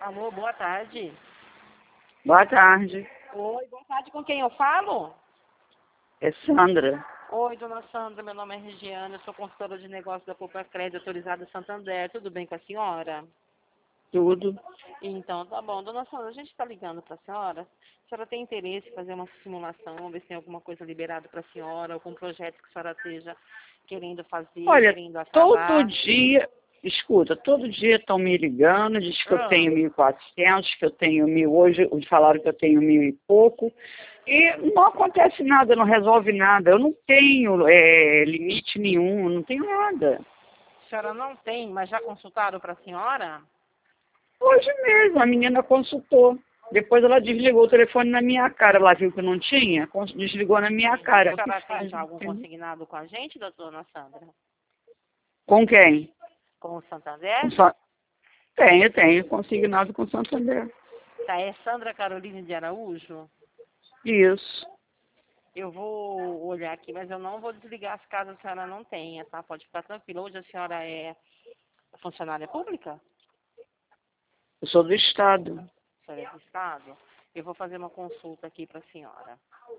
Alô, boa tarde. Boa tarde. Oi, boa tarde. Com quem eu falo? É Sandra. Oi, dona Sandra. Meu nome é Regiana. Eu sou consultora de negócios da Poupa Crédito autorizada Santander. Tudo bem com a senhora? Tudo. Então, tá bom. Dona Sandra, a gente está ligando para a senhora. A senhora tem interesse em fazer uma simulação, ver se tem alguma coisa liberada para a senhora, algum projeto que a senhora esteja querendo fazer, Olha, querendo todo acabar? dia, escuta, todo dia estão me ligando, diz que eu tenho 1.400, que eu tenho 1.000, hoje falaram que eu tenho 1.000 e pouco, e não acontece nada, não resolve nada. Eu não tenho limite nenhum, não tenho nada. A senhora não tem, mas já consultaram para a senhora? Hoje mesmo, a menina consultou. Depois ela desligou o telefone na minha cara. Ela viu que não tinha, desligou na minha cara. A senhora tem já algum consignado com a gente, dona Sandra? Com quem? Com o Santander? Tenho consignado com Santander. Tá, é Sandra Caroline de Araújo? Isso. Eu vou olhar aqui, mas eu não vou desligar as casas que a senhora não tenha, tá? Pode ficar tranquila. Hoje a senhora é funcionária pública? Eu sou do Estado. A senhora é do Estado? Eu vou fazer uma consulta aqui para a senhora.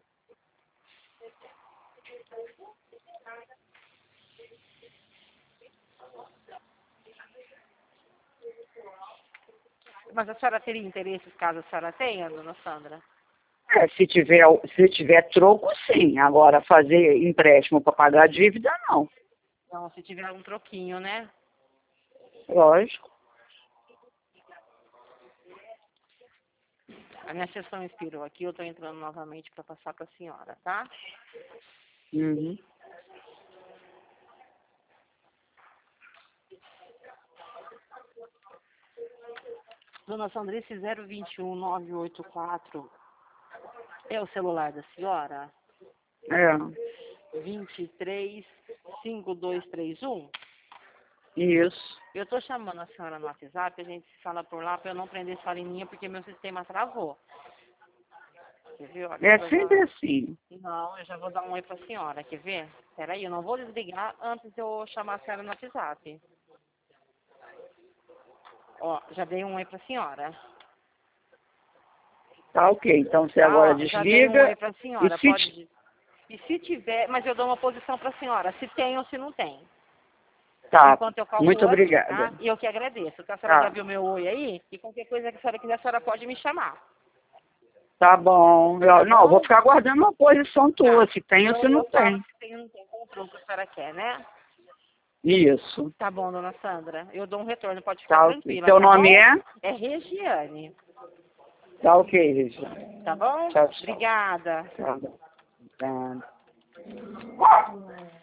Mas a senhora teria interesse caso a senhora tenha, dona Sandra? Se tiver troco, sim. Agora, fazer empréstimo para pagar a dívida, não. Não, se tiver um troquinho, né? Lógico. A minha sessão expirou aqui, eu estou entrando novamente para passar para a senhora, tá? Uhum. Dona Sandra, esse 021984 é o celular da senhora? É. 235231? Isso. Eu estou chamando a senhora no WhatsApp, a gente se fala por lá para eu não prender sua linha porque meu sistema travou. Quer ver? Olha, É sempre assim. Não, eu já vou dar um oi para a senhora, quer ver? Peraí, eu não vou desligar antes de eu chamar a senhora no WhatsApp. Ó, já dei um oi para a senhora. Tá ok. Então você Tá, agora ó, já dei um oi desliga. para a E senhora, se, pode... E se tiver, mas eu dou uma posição para a senhora, se tem ou se não tem. Tá. Enquanto eu Muito calculo aqui, obrigada. tá? E eu que agradeço. Então a senhora já Tá. viu meu oi aí? E qualquer coisa que a senhora quiser, a senhora pode me chamar. Tá bom. Tá Não, eu vou bom? ficar aguardando uma posição tua, Tá. se tem ou se Eu não falo tem. se tem ou não tem com o troco que a senhora quer, né? Isso. Tá bom, dona Sandra. Eu dou um retorno, pode ficar Tá ok. tranquila, Teu tá nome bom? é? É Regiane. Tá ok, Regina. Tá bom? Tchau, tchau. Obrigada. Tchau. Tá.